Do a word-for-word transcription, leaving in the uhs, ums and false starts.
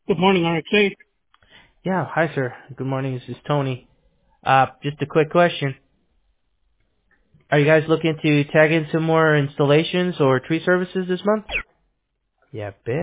Good morning, R X A. Yeah, hi sir. Good morning. This is Tony. Uh, just a quick question. Are you guys looking to tag in some more installations or tree services this month? Yeah, bet.